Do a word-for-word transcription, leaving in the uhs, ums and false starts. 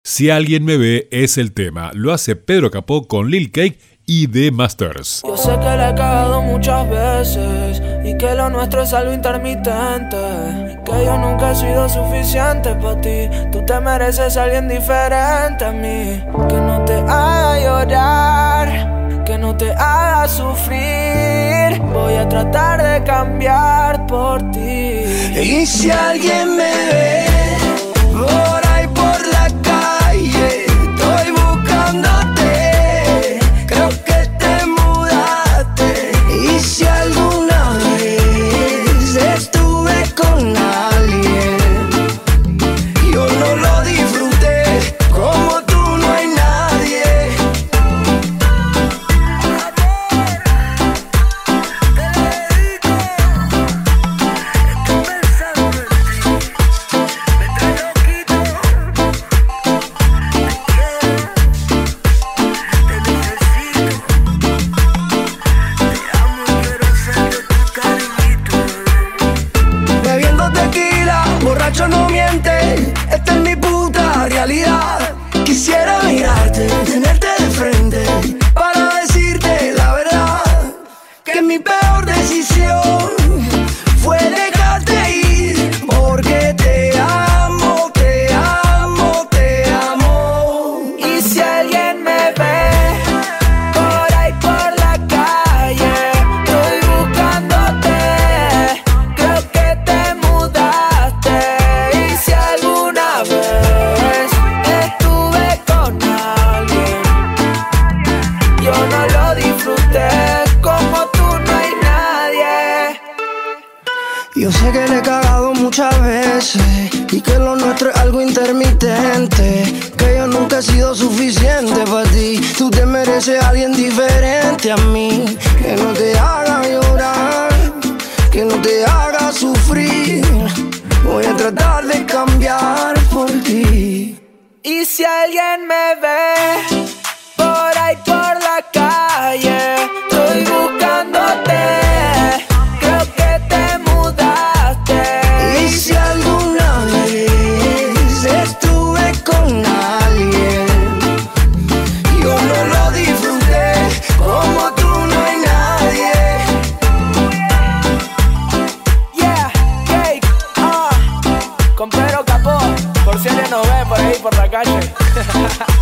Si alguien me ve es el tema. Lo hace Pedro Capó con Lil Cake y The Masters. Yo sé que le he cagado muchas veces y que lo nuestro es algo intermitente, que yo nunca he sido suficiente para ti. Tú te mereces a alguien diferente a mí, que no te haga llorar, que no te haga sufrir. Voy a tratar de cambiar por ti. Y si alguien me ve por ahí por la calle, estoy buscándote, creo que te mudaste. Y si alguna vez estuve con alguien, yo no lo disfruté, como tú no hay nadie. No miente, esta es mi puta realidad. Quisiera mirarte, tenerte de frente, para decirte la verdad, que mi peor decisión fue dejarte ir, porque te amo, te amo, te amo. Y si alguien me ve por ahí por la calle, estoy buscándote, creo que te mudaste. Yo sé que le he cagado muchas veces y que lo nuestro es algo intermitente, que yo nunca he sido suficiente para ti. Tú te mereces a alguien diferente a mí, que no te haga llorar, que no te haga sufrir. Voy a tratar de cambiar por ti. Y si alguien me ve por ahí por la calle, estoy buscándote, creo que te mudaste. Y si alguna vez estuve con alguien, yo no lo disfruté, como tú no hay nadie. Yeah, Cake, uh, con Pedro Capó, por si alguien nos ve por ahí por la calle.